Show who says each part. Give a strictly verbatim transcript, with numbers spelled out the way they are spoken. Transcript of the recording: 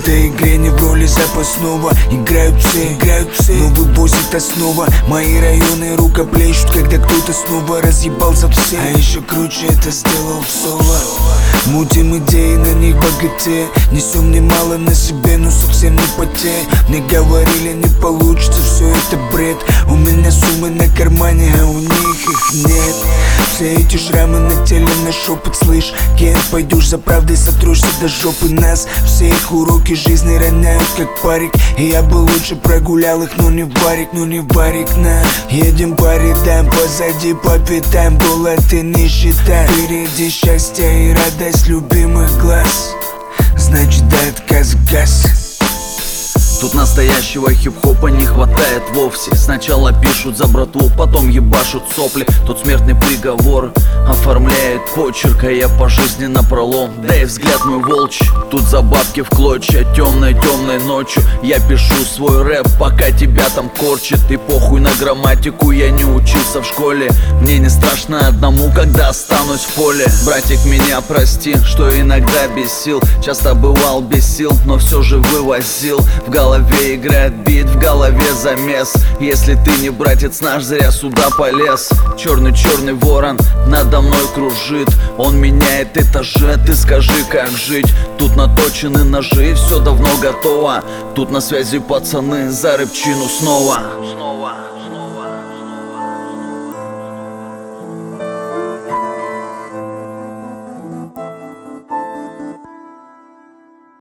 Speaker 1: этой игре не в роли запасного. Играют все, играют все, но вывозит основа. Мои районы рукоплещут, когда кто-то снова разъебал за все. А еще круче это сделал в соло. Мутим идеи, на них богатея. Несем немало на себе, но совсем не потея. Мне говорили, не получится, все это бред. У меня суммы на кармане, а у них их нет. Все эти шрамы на теле, на шепот, слышь, Кен, пойдешь за правдой, сотрешь до жопы нас. Все их уроки жизни роняют, как парик. И я бы лучше прогулял их, но не варик, но не варик, на. Едем по рядам, позади по пятам. Была ты нищета, впереди счастье и радость любимых глаз. Значит, до отказа газ.
Speaker 2: Тут настоящего хип-хопа не хватает вовсе. Сначала пишут за братву, потом ебашут сопли. Тут смертный приговор оформляет почерк, а я по жизни напролом. Да и взгляд мой волчий, тут за бабки в клочья. Темной-темной ночью я пишу свой рэп, пока тебя там корчит. И похуй на грамматику, я не учился в школе. Мне не страшно одному, когда останусь в поле. Братик, меня прости, что иногда бесил. Часто бывал без сил, но все же вывозил. В голове играет бит, в голове замес. Если ты не братец наш, зря сюда полез. Черный-черный ворон надо мной кружит. Он меняет этажи, ты скажи, как жить. Тут наточены ножи, все давно готово. Тут на связи пацаны, за рыбчину снова.